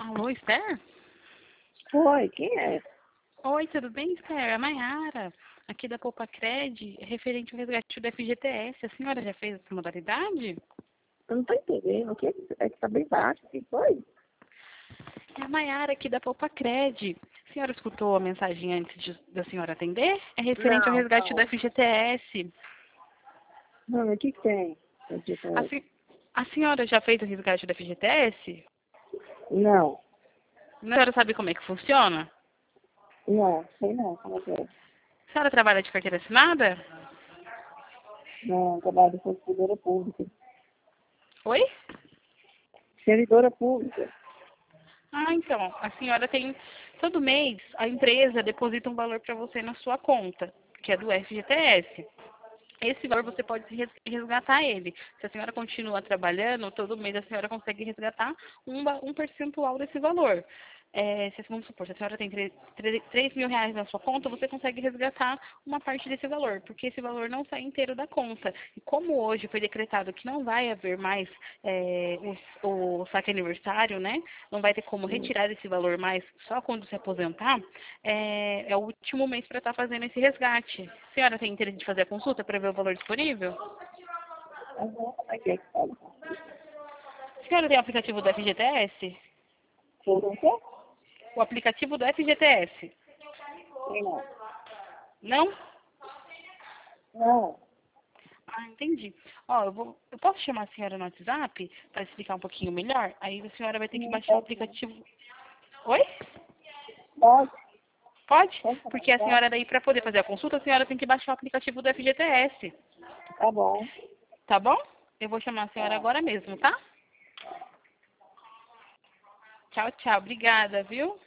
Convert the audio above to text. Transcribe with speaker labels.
Speaker 1: Alô, Esther?
Speaker 2: Oi, quem é?
Speaker 1: Oi, tudo bem, Esther? É a Mayara, aqui da Poupa Cred, referente ao resgate do FGTS. A senhora já fez essa modalidade?
Speaker 2: Eu não tô entendendo. O que é que tá bem baixo? O que foi?
Speaker 1: É a Mayara aqui da Poupa Cred. A senhora escutou a mensagem antes da senhora atender? É referente ao
Speaker 2: Não,
Speaker 1: resgate do
Speaker 2: não.
Speaker 1: FGTS.
Speaker 2: Não, o que tem?
Speaker 1: A, se- a senhora já fez o resgate do FGTS?
Speaker 2: Não,
Speaker 1: A senhora sabe como é que funciona?
Speaker 2: não, sei não, como é que é?
Speaker 1: A senhora trabalha de carteira assinada?
Speaker 2: Não, trabalho com servidora pública.
Speaker 1: Oi?
Speaker 2: Servidora pública.
Speaker 1: Ah, então, a senhora tem, todo mês, a empresa deposita um valor para você na sua conta, que é do FGTS. Esse valor você pode resgatar ele. Se a senhora continua trabalhando, todo mês a senhora consegue resgatar um percentual desse valor. Vamos supor, se a senhora tem 3 mil reais na sua conta, você consegue resgatar uma parte desse valor, porque esse valor não sai inteiro da conta. E como hoje foi decretado que não vai haver mais o saque aniversário, né? Não vai ter como retirar esse valor mais só quando se aposentar, é o último mês para estar fazendo esse resgate. A senhora tem interesse de fazer a consulta para ver o valor disponível?
Speaker 2: Aham, como é que fala?
Speaker 1: A senhora tem o aplicativo do FGTS?
Speaker 2: Você não quer?
Speaker 1: O aplicativo do FGTS?
Speaker 2: Sei não.
Speaker 1: Não?
Speaker 2: Não,
Speaker 1: Ah, entendi. Ó, eu posso chamar a senhora no WhatsApp para explicar um pouquinho melhor? Aí a senhora vai ter que
Speaker 2: não
Speaker 1: baixar o
Speaker 2: pode não.
Speaker 1: aplicativo. Oi?
Speaker 2: Pode?
Speaker 1: Pode?
Speaker 2: Pode falar,
Speaker 1: Porque a
Speaker 2: pode?
Speaker 1: senhora daí, para poder fazer a consulta, a senhora tem que baixar o aplicativo do FGTS.
Speaker 2: Tá bom.
Speaker 1: Tá bom? Eu vou chamar a senhora
Speaker 2: Tá.
Speaker 1: agora mesmo, tá? Tchau, tchau. Obrigada, viu?